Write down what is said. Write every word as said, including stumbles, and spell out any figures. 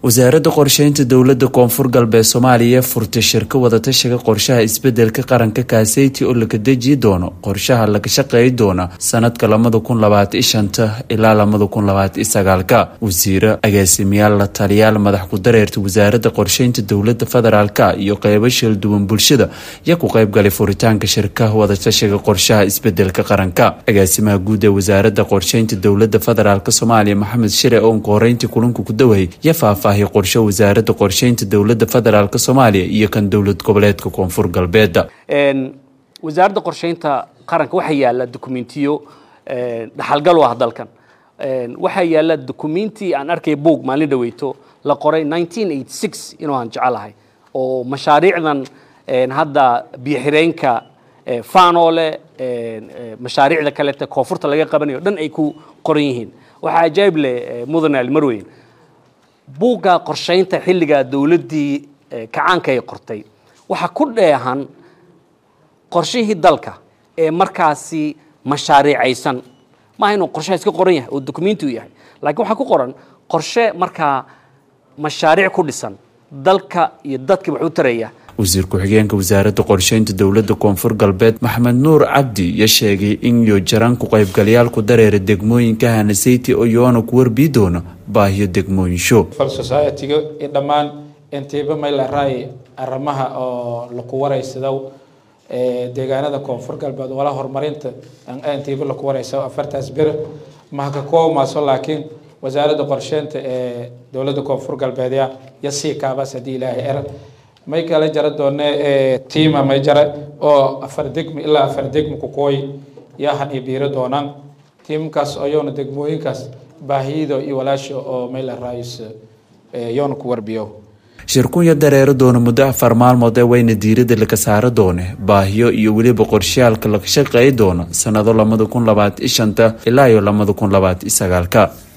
wasaaradda qorsheynta dowladda koonfur galbeed Soomaaliya furtay shirka wada tashiga qorshaha isbedelka qaranka kaaseyti oo laga deji doono qorshaha laga shaqeey doona sanadka laba kun labaatan iyo shan ilaa laba kun labaatan iyo sagaal wasiir agaasimayaal la taliyaal madax ku dareerta wasaaradda qorsheynta dowladda federaalka iyo qaybo shil duwan bulshada ya ku qayb galay furitaanka shirka wada tashiga qorshaha isbedelka qaranka agaasimaha guud ee wasaaradda qorsheynta dowladda federaalka Soomaaliya Maxamed Shire oo qoreynta kulanka ku daway ya faahfaahay qorshe wasaaradda qorsheynta dowladda federaalka Soomaaliya iyo kan dowlad goboleedka koonfur galbeed een wasaaradda qorsheynta qaranka waxa yaala dokumentiyo ee dhaxalgal ah dalkan een waxa yaala dokumenti aan arkay book maalin dhaweyto la qoray nineteen eighty-six inuu aan jecelahay oo mashaariicdan een hadda biixireenka faanole een mashaariicda kale ta koonfurta laga qabanayo dhan ay ku qoran yihiin waxa ajaayib leh mudane almarweyn buuga qorsheynta xilliga dawladii kacaanka ay qortay waxa ku dheehan qorshihii dalka ee markaasi mashaariicaysan ma inuu qorshaha iska qoran yahay oo dokumenti u yahay laakiin waxa ku qoran qorshe marka mashaariic ku dhisan dalka iyo dadka wuxuu taraya wasiir ku-xigeenka wasaaradda qorsheynta dowladda koonfur galbeed Maxamed Nuur Cabdi ya sheegay in iyo jaran ku qaybgalayaal ku dareera degmooyinka Hanasayti oo yoona ku warbi doono baahiyo degmooyinsho fal society-ga dhamaan intiiba meel raay arrimaha oo la ku wareysado ee deegaanada koonfur galbeed wala horumarinta intiiba la ku wareyso afartaas bir ma ka koomaso laakiin wasaaradda qorsheynta ee dowladda koonfur galbeed ya si kaaba sadii ilaahay er may kala jara doonay ee team may jara oo afar degmo ilaa afar degmo ku kooy yahan iyo biiro doonaan teamkaas oo yoona degmooyinkaas baahido iyo walaasho oo meel raayis ee yoona ku warbiyo shirkuun ya dareero doona muddo afar maalmood ee wayna diirada laga saaro doone baahiyo iyo waliba qorshaalka laga shaqeey doona sanado laba kun labaatan iyo shan ilaa laba kun labaatan iyo sagaal